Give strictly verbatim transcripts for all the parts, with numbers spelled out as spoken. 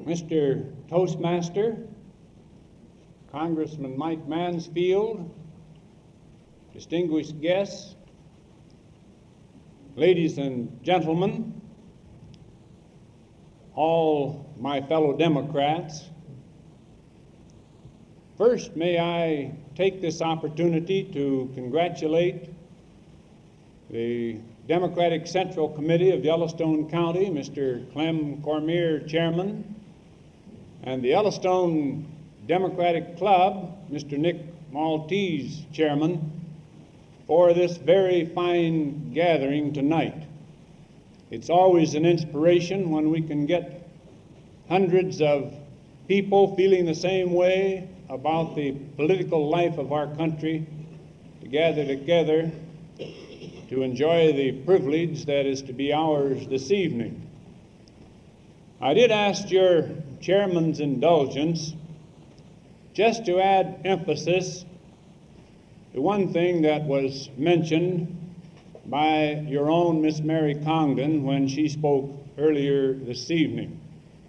Mister Toastmaster, Congressman Mike Mansfield, distinguished guests, ladies and gentlemen, all my fellow Democrats, first may I take this opportunity to congratulate the Democratic Central Committee of Yellowstone County, Mister Clem Cormier, Chairman, and the Yellowstone Democratic Club, Mister Nick Maltese, Chairman, for this very fine gathering tonight. It's always an inspiration when we can get hundreds of people feeling the same way about the political life of our country to gather together to enjoy the privilege that is to be ours this evening. I did ask your chairman's indulgence just to add emphasis to one thing that was mentioned by your own Miss Mary Congdon when she spoke earlier this evening.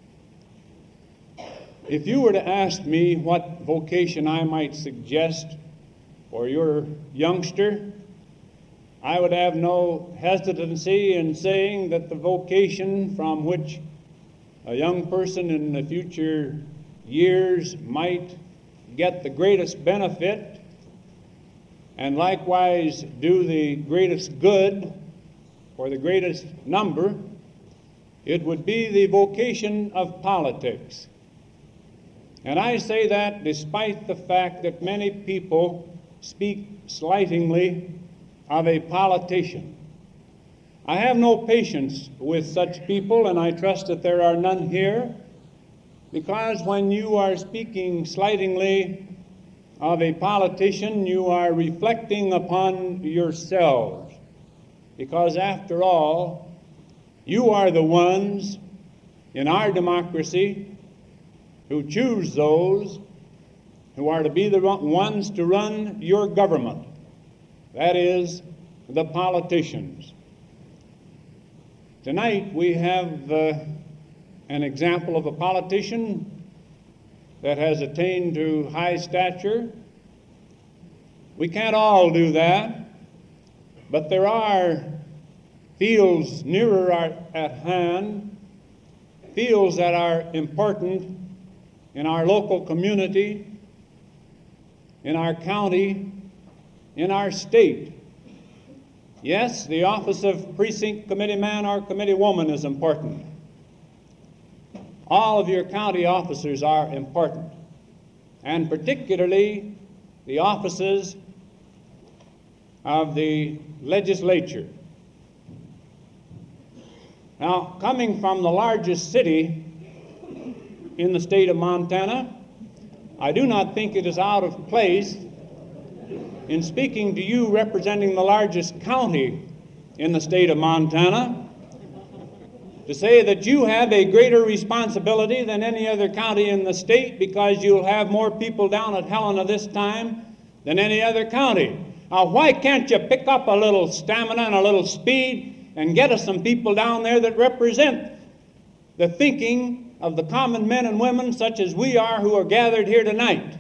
If you were to ask me what vocation I might suggest for your youngster, I would have no hesitancy in saying that the vocation from which a young person in the future years might get the greatest benefit and likewise do the greatest good for the greatest number, it would be the vocation of politics. And I say that despite the fact that many people speak slightingly of a politician. I have no patience with such people, and I trust that there are none here, because when you are speaking slightingly of a politician, you are reflecting upon yourselves, because after all, you are the ones in our democracy who choose those who are to be the ones to run your government. That is, the politicians. Tonight we have uh, an example of a politician that has attained to high stature. We can't all do that, but there are fields nearer our, at hand, fields that are important in our local community, in our county, in our state. Yes, the office of precinct committee man or committee woman is important. All of your county officers are important, and particularly the offices of the legislature. Now, coming from the largest city in the state of Montana, I do not think it is out of place in speaking to you representing the largest county in the state of Montana to say that you have a greater responsibility than any other county in the state, because you'll have more people down at Helena this time than any other county. Now, why can't you pick up a little stamina and a little speed and get us some people down there that represent the thinking of the common men and women such as we are who are gathered here tonight?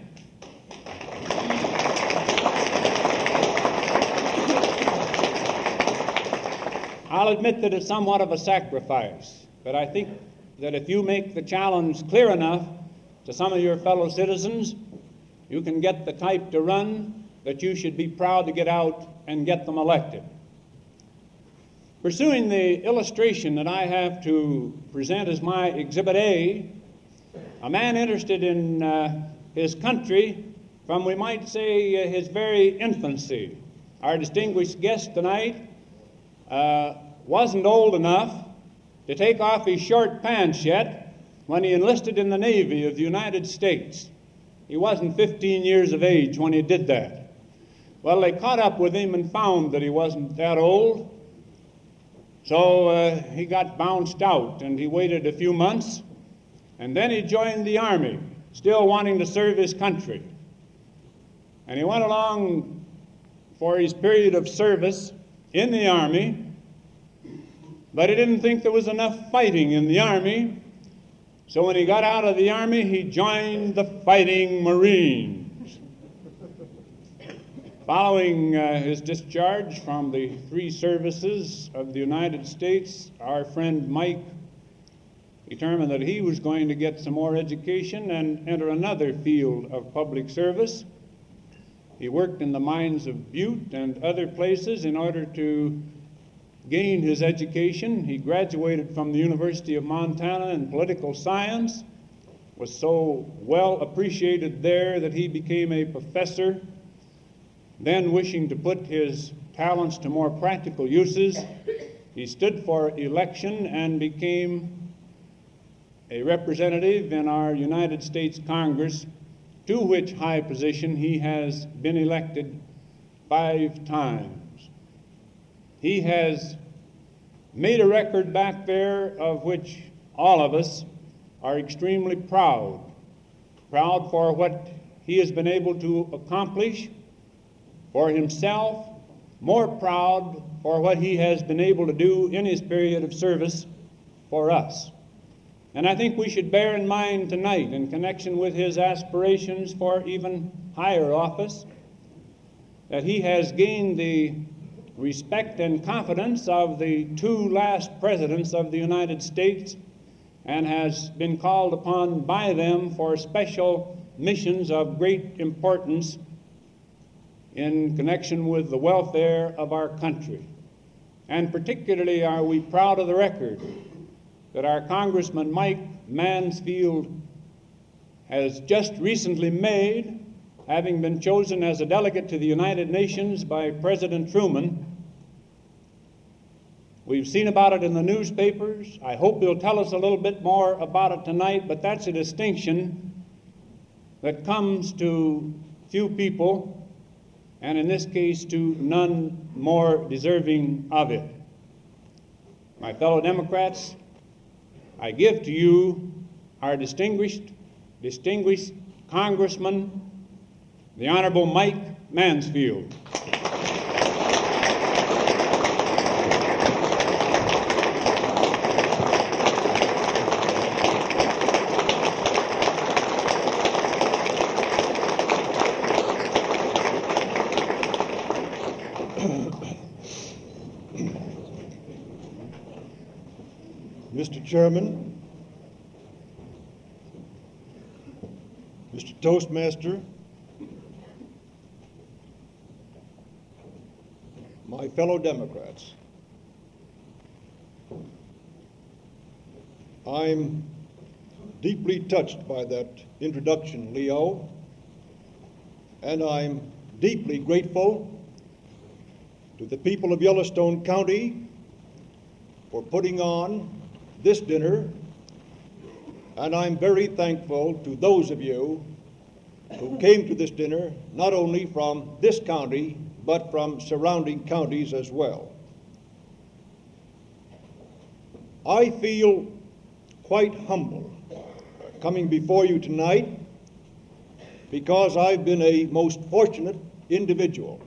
I'll admit that it's somewhat of a sacrifice, but I think that if you make the challenge clear enough to some of your fellow citizens, you can get the type to run that you should be proud to get out and get them elected. Pursuing the illustration that I have to present as my Exhibit A, a man interested in uh, his country from, we might say, uh, his very infancy. Our distinguished guest tonight uh, wasn't old enough to take off his short pants yet when he enlisted in the Navy of the United States. He wasn't fifteen years of age when he did that. Well, they caught up with him and found that he wasn't that old. So uh, he got bounced out, and he waited a few months, and then he joined the Army, still wanting to serve his country. And he went along for his period of service in the Army, but he didn't think there was enough fighting in the Army So when he got out of the Army, he joined the Fighting Marines. Following uh, his discharge from the three services of the United States, our friend Mike determined that he was going to get some more education and enter another field of public service. He worked in the mines of Butte and other places in order to gain his education. He graduated from the University of Montana in political science, was so well appreciated there that he became a professor. Then, wishing to put his talents to more practical uses, he stood for election and became a representative in our United States Congress, to which high position he has been elected five times. He has made a record back there of which all of us are extremely proud. Proud for what he has been able to accomplish for himself, more proud for what he has been able to do in his period of service for us. And I think we should bear in mind tonight, in connection with his aspirations for even higher office, that he has gained the respect and confidence of the two last presidents of the United States and has been called upon by them for special missions of great importance in connection with the welfare of our country. And particularly are we proud of the record that our Congressman Mike Mansfield has just recently made, having been chosen as a delegate to the United Nations by President Truman. We've seen about it in the newspapers. I hope he'll tell us a little bit more about it tonight, but that's a distinction that comes to few people, and in this case to none more deserving of it. My fellow Democrats, I give to you our distinguished, distinguished Congressman, the Honorable Mike Mansfield. Mister Chairman, Mister Toastmaster, my fellow Democrats, I'm deeply touched by that introduction, Leo, and I'm deeply grateful to the people of Yellowstone County for putting on this dinner, and I'm very thankful to those of you who came to this dinner, not only from this county, but from surrounding counties as well. I feel quite humble coming before you tonight because I've been a most fortunate individual.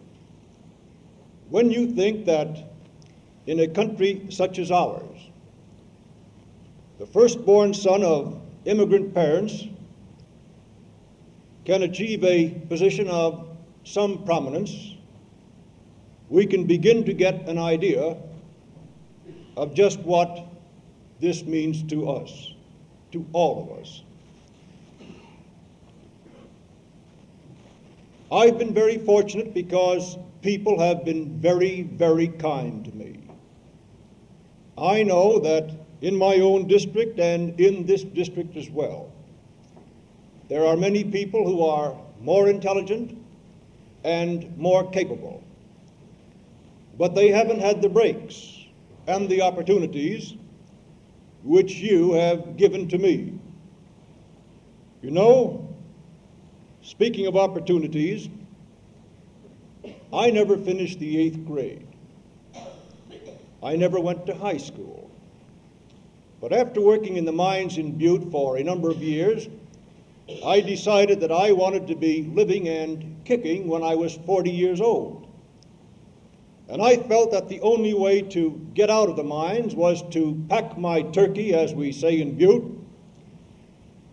When you think that in a country such as ours, the firstborn son of immigrant parents can achieve a position of some prominence, we can begin to get an idea of just what this means to us, to all of us. I've been very fortunate because people have been very, very kind to me. I know that in my own district and in this district as well, there are many people who are more intelligent and more capable, but they haven't had the breaks and the opportunities which you have given to me. You know, speaking of opportunities, I never finished the eighth grade. I never went to high school. But after working in the mines in Butte for a number of years, I decided that I wanted to be living and kicking when I was forty years old. And I felt that the only way to get out of the mines was to pack my turkey, as we say in Butte,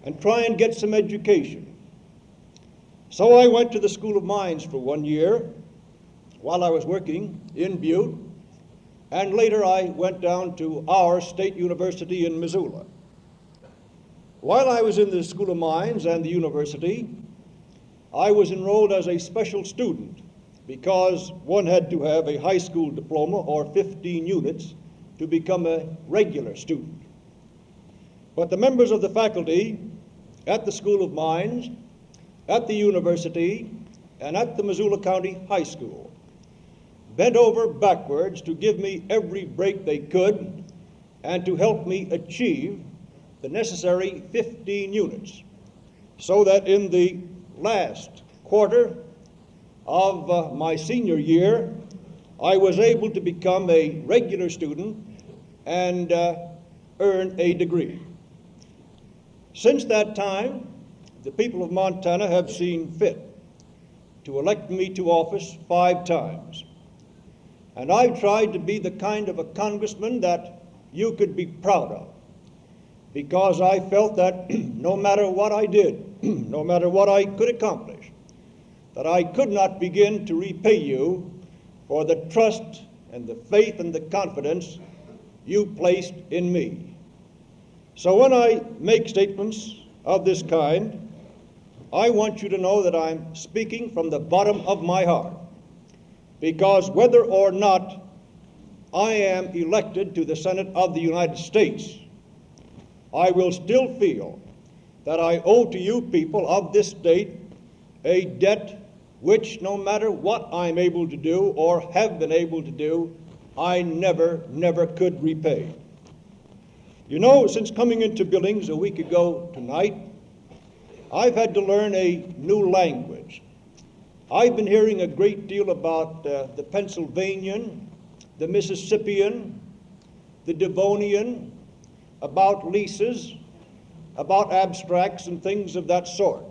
and try and get some education. So I went to the School of Mines for one year while I was working in Butte, and later I went down to our state university in Missoula. While I was in the School of Mines and the university, I was enrolled as a special student because one had to have a high school diploma or fifteen units to become a regular student. But the members of the faculty at the School of Mines, at the university, and at the Missoula County High School bent over backwards to give me every break they could and to help me achieve the necessary fifteen units, so that in the last quarter of uh, my senior year, I was able to become a regular student and uh, earn a degree. Since that time, the people of Montana have seen fit to elect me to office five times. And I've tried to be the kind of a congressman that you could be proud of, because I felt that no matter what I did, no matter what I could accomplish, that I could not begin to repay you for the trust and the faith and the confidence you placed in me. So when I make statements of this kind, I want you to know that I'm speaking from the bottom of my heart, because whether or not I am elected to the Senate of the United States, I will still feel that I owe to you people of this state a debt which, no matter what I'm able to do or have been able to do, I never, never could repay. You know, since coming into Billings a week ago tonight, I've had to learn a new language. I've been hearing a great deal about uh, the Pennsylvanian, the Mississippian, the Devonian, about leases, about abstracts and things of that sort.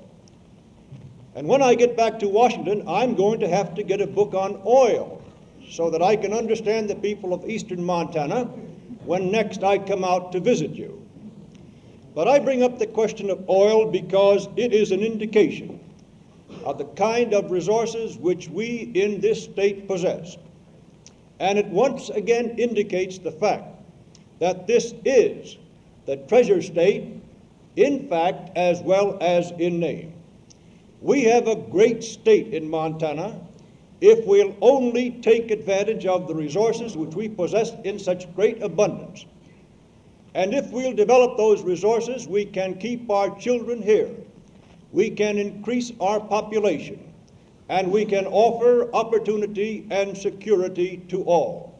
And when I get back to Washington, I'm going to have to get a book on oil so that I can understand the people of eastern Montana when next I come out to visit you. But I bring up the question of oil because it is an indication of the kind of resources which we in this state possess. And it once again indicates the fact that this is the treasure state in fact as well as in name. We have a great state in Montana if we'll only take advantage of the resources which we possess in such great abundance. And if we'll develop those resources, we can keep our children here. We can increase our population, and we can offer opportunity and security to all.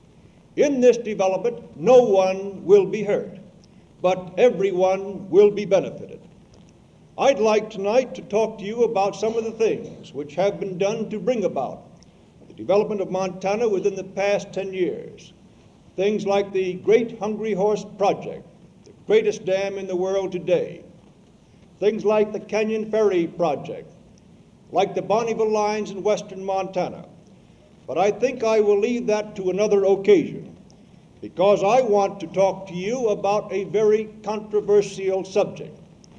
In this development, no one will be hurt, but everyone will be benefited. I'd like tonight to talk to you about some of the things which have been done to bring about the development of Montana within the past ten years. Things like the Great Hungry Horse Project, the greatest dam in the world today. Things like the Canyon Ferry Project, like the Bonneville Lines in western Montana. But I think I will leave that to another occasion, because I want to talk to you about a very controversial subject.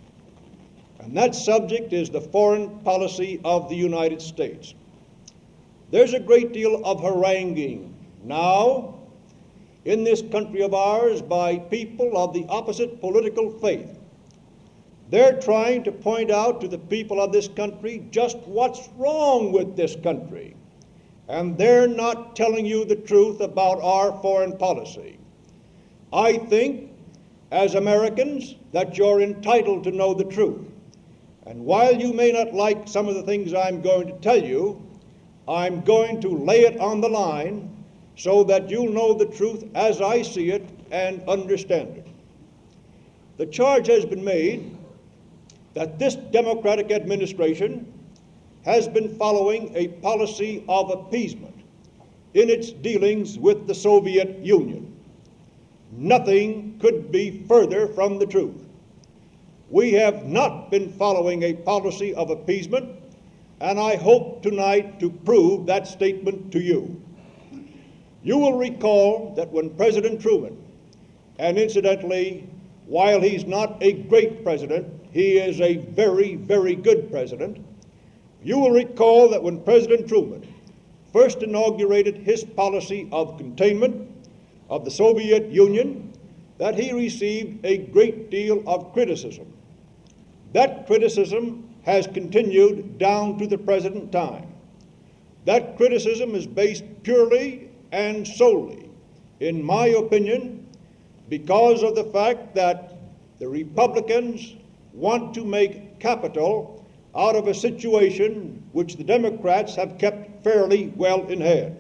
And that subject is the foreign policy of the United States. There's a great deal of haranguing now in this country of ours by people of the opposite political faith. They're trying to point out to the people of this country just what's wrong with this country. And they're not telling you the truth about our foreign policy. I think, as Americans, that you're entitled to know the truth. And while you may not like some of the things I'm going to tell you, I'm going to lay it on the line so that you'll know the truth as I see it and understand it. The charge has been made that this Democratic administration has been following a policy of appeasement in its dealings with the Soviet Union. Nothing could be further from the truth. We have not been following a policy of appeasement, and I hope tonight to prove that statement to you. You will recall that when President Truman, and incidentally, while he's not a great president, he is a very, very good president. You will recall that when President Truman first inaugurated his policy of containment of the Soviet Union, that he received a great deal of criticism. That criticism has continued down to the present time. That criticism is based purely and solely, in my opinion, because of the fact that the Republicans want to make capital out of a situation which the Democrats have kept fairly well in hand.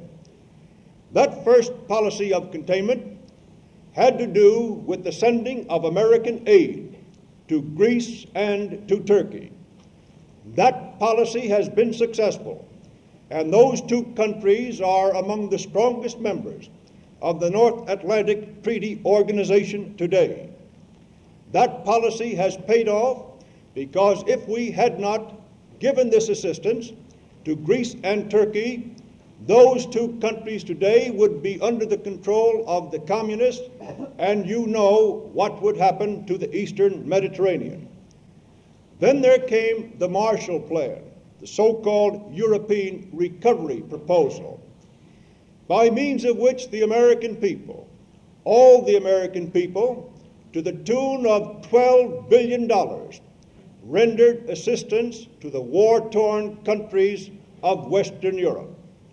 That first policy of containment had to do with the sending of American aid to Greece and to Turkey. That policy has been successful, and those two countries are among the strongest members of the North Atlantic Treaty Organization today. That policy has paid off because if we had not given this assistance to Greece and Turkey, those two countries today would be under the control of the communists, and you know what would happen to the Eastern Mediterranean. Then there came the Marshall Plan, the so-called European Recovery Proposal, by means of which the American people, all the American people, to the tune of twelve billion dollars, rendered assistance to the war-torn countries of Western Europe.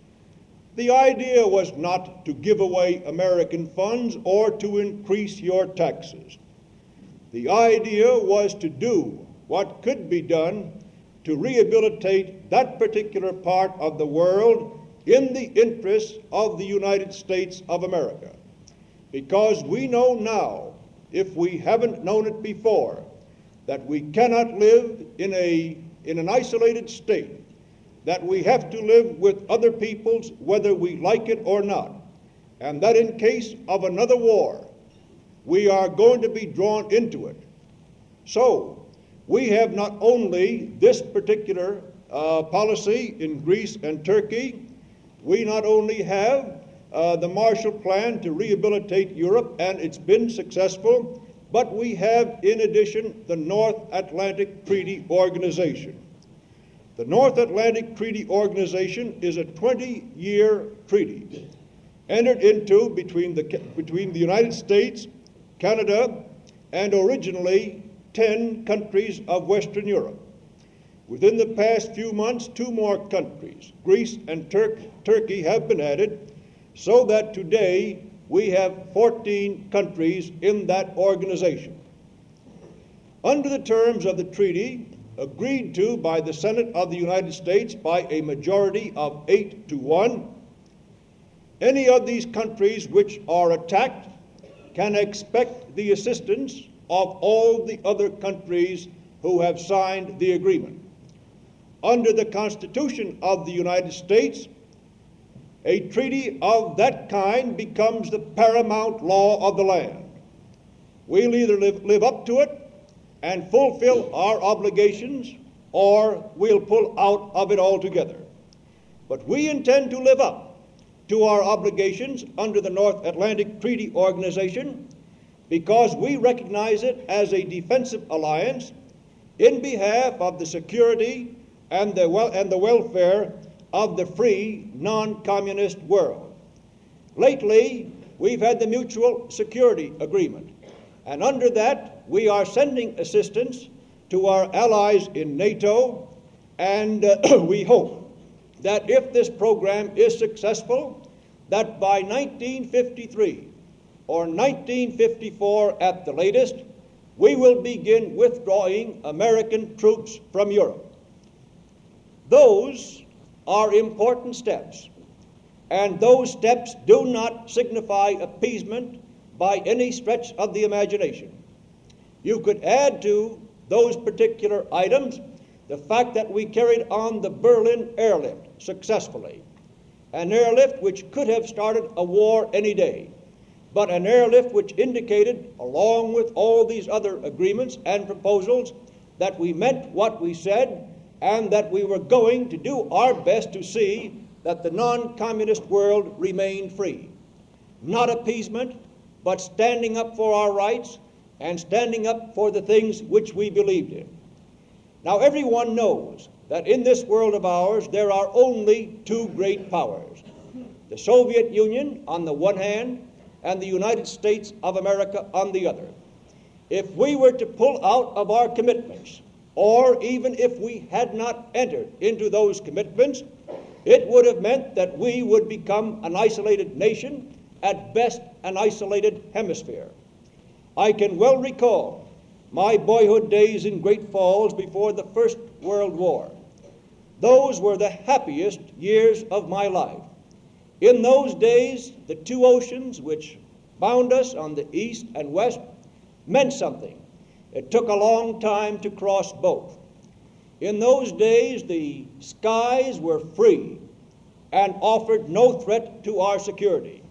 The idea was not to give away American funds or to increase your taxes. The idea was to do what could be done to rehabilitate that particular part of the world in the interests of the United States of America. Because we know now, if we haven't known it before, that we cannot live in a in an isolated state, that we have to live with other peoples whether we like it or not, and that in case of another war, we are going to be drawn into it. So, we have not only this particular uh, policy in Greece and Turkey, we not only have uh, the Marshall Plan to rehabilitate Europe, and it's been successful, but we have, in addition, the North Atlantic Treaty Organization. The North Atlantic Treaty Organization is a twenty-year treaty entered into between the, between the United States, Canada, and originally ten countries of Western Europe. Within the past few months, two more countries, Greece and Tur- Turkey, have been added, so that today we have fourteen countries in that organization. Under the terms of the treaty, agreed to by the Senate of the United States by a majority of eight to one, any of these countries which are attacked can expect the assistance of all the other countries who have signed the agreement. Under the Constitution of the United States, a treaty of that kind becomes the paramount law of the land. We'll either live, live up to it and fulfill our obligations, or we'll pull out of it altogether. But we intend to live up to our obligations under the North Atlantic Treaty Organization because we recognize it as a defensive alliance in behalf of the security and the, wel- and the welfare of the free, non-communist world. Lately, we've had the Mutual Security Agreement, and under that, we are sending assistance to our allies in NATO, and uh, we hope that if this program is successful, that by nineteen fifty-three or nineteen fifty-four at the latest, we will begin withdrawing American troops from Europe. Those are important steps, and those steps do not signify appeasement by any stretch of the imagination. You could add to those particular items the fact that we carried on the Berlin airlift successfully, an airlift which could have started a war any day, but an airlift which indicated, along with all these other agreements and proposals, that we meant what we said and that we were going to do our best to see that the non-communist world remained free. Not appeasement, but standing up for our rights, and standing up for the things which we believed in. Now, everyone knows that in this world of ours there are only two great powers, the Soviet Union on the one hand and the United States of America on the other. If we were to pull out of our commitments, or even if we had not entered into those commitments, it would have meant that we would become an isolated nation, at best an isolated hemisphere. I can well recall my boyhood days in Great Falls before the First World War. Those were the happiest years of my life. In those days, the two oceans which bound us on the east and west meant something. It took a long time to cross both. In those days, the skies were free and offered no threat to our security.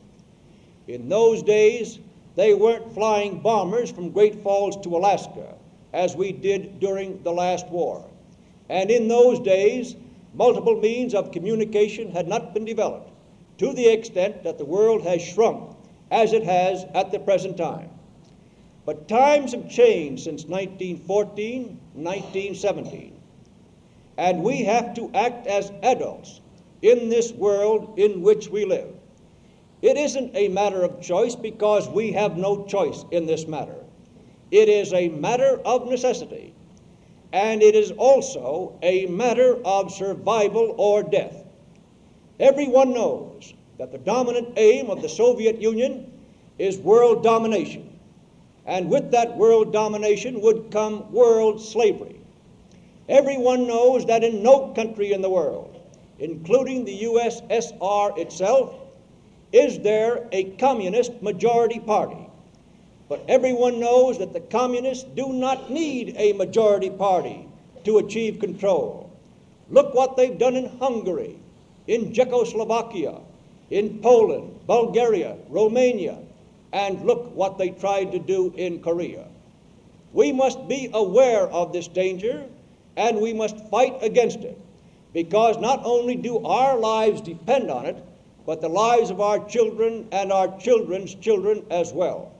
In those days, they weren't flying bombers from Great Falls to Alaska, as we did during the last war. And in those days, multiple means of communication had not been developed to the extent that the world has shrunk as it has at the present time. But times have changed since nineteen fourteen, nineteen seventeen, and we have to act as adults in this world in which we live. It isn't a matter of choice because we have no choice in this matter. It is a matter of necessity, and it is also a matter of survival or death. Everyone knows that the dominant aim of the Soviet Union is world domination, and with that world domination would come world slavery. Everyone knows that in no country in the world, including the U S S R itself, is there a communist majority party. But everyone knows that the communists do not need a majority party to achieve control. Look what they've done in Hungary, in Czechoslovakia, in Poland, Bulgaria, Romania, and look what they tried to do in Korea. We must be aware of this danger, and we must fight against it, because not only do our lives depend on it, but the lives of our children and our children's children as well.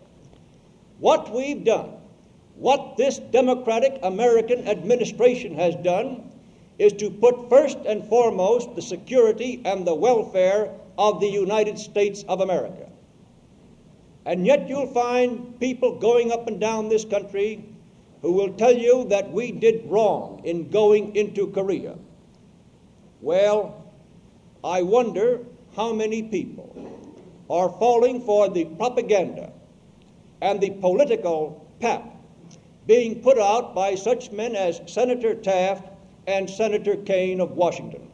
What we've done, what this democratic American administration has done, is to put first and foremost the security and the welfare of the United States of America. And yet you'll find people going up and down this country who will tell you that we did wrong in going into Korea. Well, I wonder how many people are falling for the propaganda and the political pap being put out by such men as Senator Taft and Senator Kane of Washington.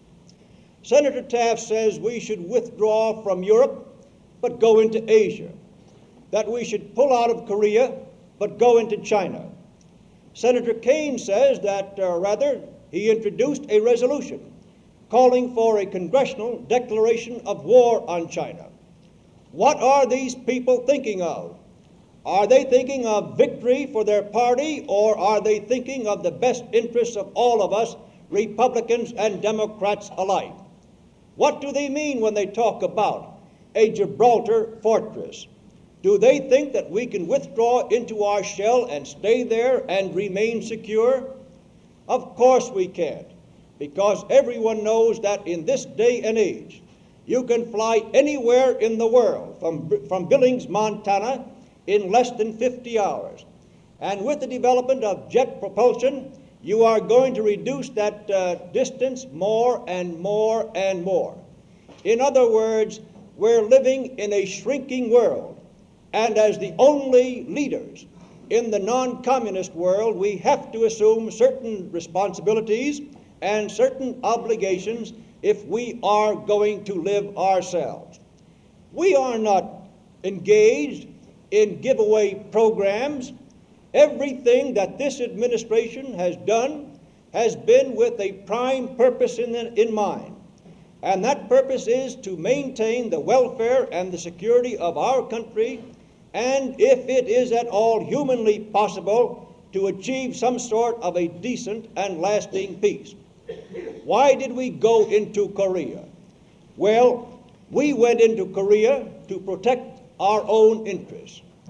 Senator Taft says we should withdraw from Europe but go into Asia, that we should pull out of Korea but go into China. Senator Kane says that, uh, rather, he introduced a resolution calling for a congressional declaration of war on China. What are these people thinking of? Are they thinking of victory for their party, or are they thinking of the best interests of all of us, Republicans and Democrats alike? What do they mean when they talk about a Gibraltar fortress? Do they think that we can withdraw into our shell and stay there and remain secure? Of course we can't, because everyone knows that in this day and age, you can fly anywhere in the world, from, from Billings, Montana, in less than fifty hours. And with the development of jet propulsion, you are going to reduce that uh, distance more and more and more. In other words, we're living in a shrinking world. And as the only leaders in the non-communist world, we have to assume certain responsibilities and certain obligations if we are going to live ourselves. We are not engaged in giveaway programs. Everything that this administration has done has been with a prime purpose in, in mind. And that purpose is to maintain the welfare and the security of our country, and if it is at all humanly possible, to achieve some sort of a decent and lasting peace. Why did we go into Korea? Well, we went into Korea to protect our own interests.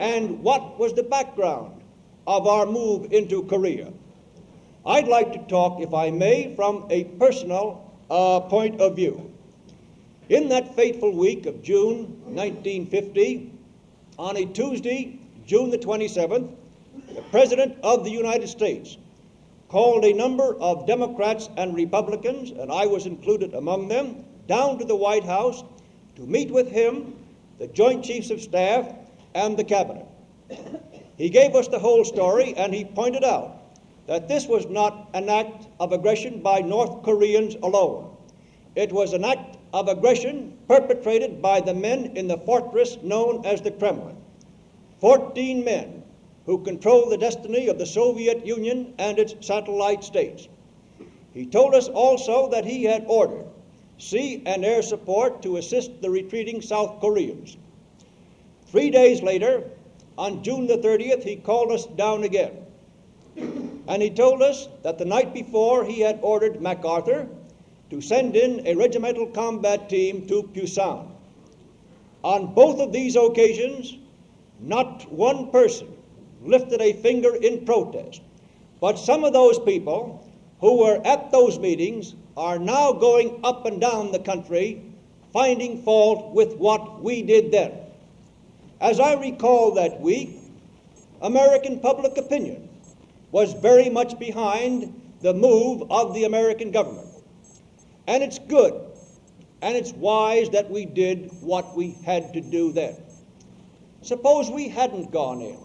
and what was the background of our move into Korea. I'd like to talk, if I may, from a personal uh, point of view. In that fateful week of June nineteen fifty, on a Tuesday, June the twenty-seventh, the President of the United States called a number of Democrats and Republicans, and I was included among them, down to the White House to meet with him, the Joint Chiefs of Staff, and the Cabinet. He gave us the whole story, and he pointed out that this was not an act of aggression by North Koreans alone. It was an act of aggression perpetrated by the men in the fortress known as the Kremlin. Fourteen men who controlled the destiny of the Soviet Union and its satellite states. He told us also that he had ordered sea and air support to assist the retreating South Koreans. Three days later, on June the thirtieth, he called us down again. And he told us that the night before he had ordered MacArthur to send in a regimental combat team to Pusan. On both of these occasions, not one person lifted a finger in protest. But some of those people who were at those meetings are now going up and down the country finding fault with what we did then. As I recall that week, American public opinion was very much behind the move of the American government. And it's good and it's wise that we did what we had to do then. Suppose we hadn't gone in.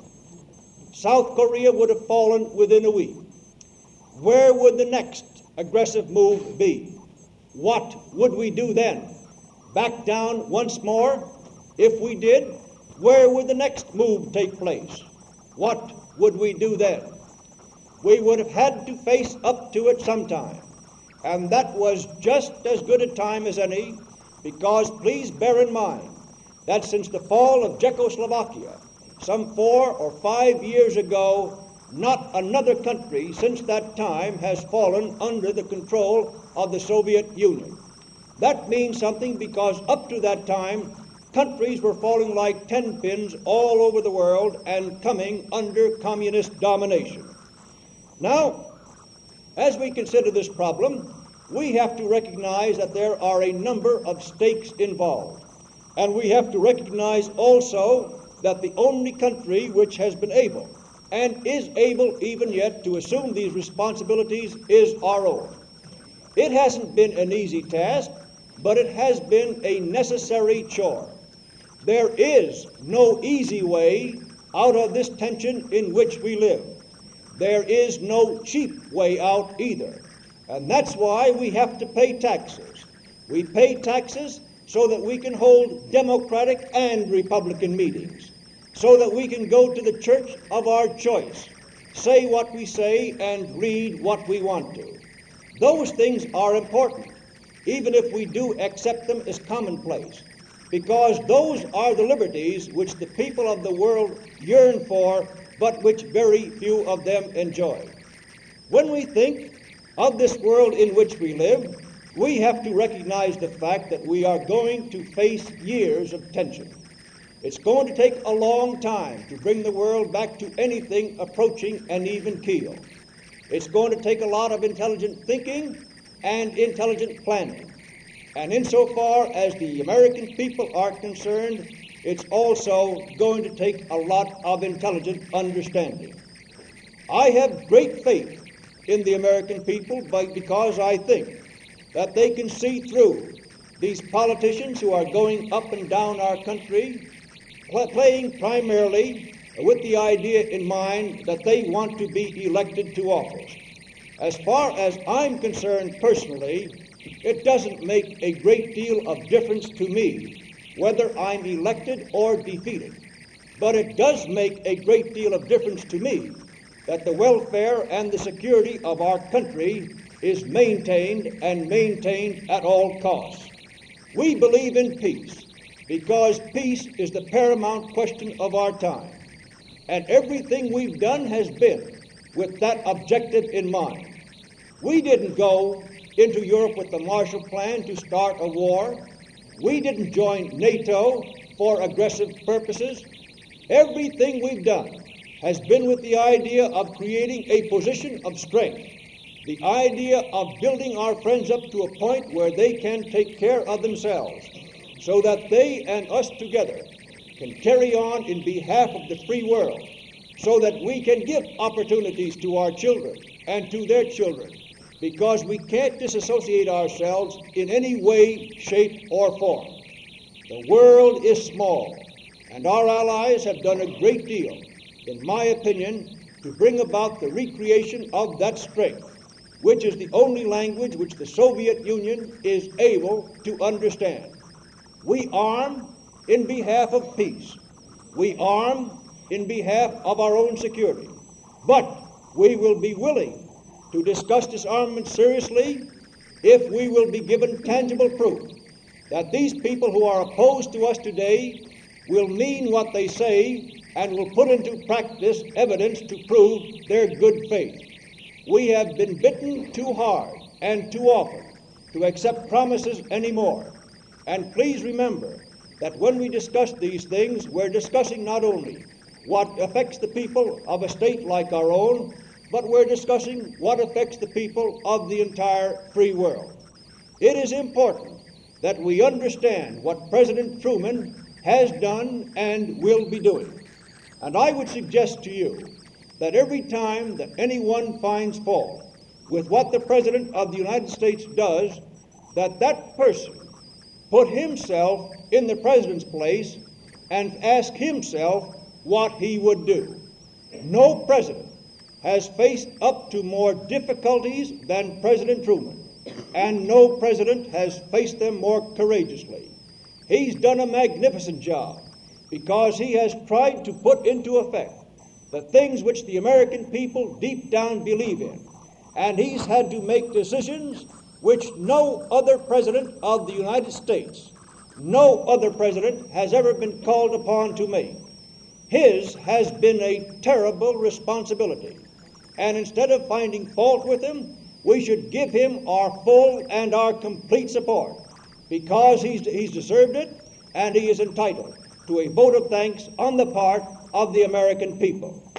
South Korea would have fallen within a week. Where would the next aggressive move be? What would we do then? Back down once more? If we did, where would the next move take place? What would we do then? We would have had to face up to it sometime. And that was just as good a time as any, because please bear in mind that since the fall of Czechoslovakia, some four or five years ago, not another country since that time has fallen under the control of the Soviet Union. That means something because up to that time, countries were falling like ten pins all over the world and coming under communist domination. Now, as we consider this problem, we have to recognize that there are a number of stakes involved. And we have to recognize also that the only country which has been able and is able even yet to assume these responsibilities is our own. It hasn't been an easy task, but it has been a necessary chore. There is no easy way out of this tension in which we live. There is no cheap way out either. And that's why we have to pay taxes. We pay taxes so that we can hold Democratic and Republican meetings, so that we can go to the church of our choice, say what we say, and read what we want to. Those things are important, even if we do accept them as commonplace, because those are the liberties which the people of the world yearn for, but which very few of them enjoy. When we think of this world in which we live, we have to recognize the fact that we are going to face years of tension. It's going to take a long time to bring the world back to anything approaching an even keel. It's going to take a lot of intelligent thinking and intelligent planning. And insofar as the American people are concerned, it's also going to take a lot of intelligent understanding. I have great faith in the American people because I think that they can see through these politicians who are going up and down our country, pl- playing primarily with the idea in mind that they want to be elected to office. As far as I'm concerned personally, it doesn't make a great deal of difference to me whether I'm elected or defeated. But it does make a great deal of difference to me that the welfare and the security of our country is maintained and maintained at all costs. We believe in peace because peace is the paramount question of our time. And everything we've done has been with that objective in mind. We didn't go into Europe with the Marshall Plan to start a war. We didn't join NATO for aggressive purposes. Everything we've done has been with the idea of creating a position of strength, the idea of building our friends up to a point where they can take care of themselves, so that they and us together can carry on in behalf of the free world, so that we can give opportunities to our children and to their children, because we can't disassociate ourselves in any way, shape, or form. The world is small, and our allies have done a great deal, in my opinion, to bring about the recreation of that strength, which is the only language which the Soviet Union is able to understand. We arm in behalf of peace. We arm in behalf of our own security. But we will be willing to discuss disarmament seriously if we will be given tangible proof that these people who are opposed to us today will mean what they say and will put into practice evidence to prove their good faith. We have been bitten too hard and too often to accept promises anymore. And please remember that when we discuss these things, we're discussing not only what affects the people of a state like our own, but we're discussing what affects the people of the entire free world. It is important that we understand what President Truman has done and will be doing. And I would suggest to you that every time that anyone finds fault with what the President of the United States does, that that person put himself in the President's place and ask himself what he would do. No President has faced up to more difficulties than President Truman, and no President has faced them more courageously. He's done a magnificent job because he has tried to put into effect the things which the American people deep down believe in, and he's had to make decisions which no other president of the United States, no other president has ever been called upon to make. His has been a terrible responsibility, and instead of finding fault with him, we should give him our full and our complete support, because he's, he's deserved it, and he is entitled to a vote of thanks on the part of the American people.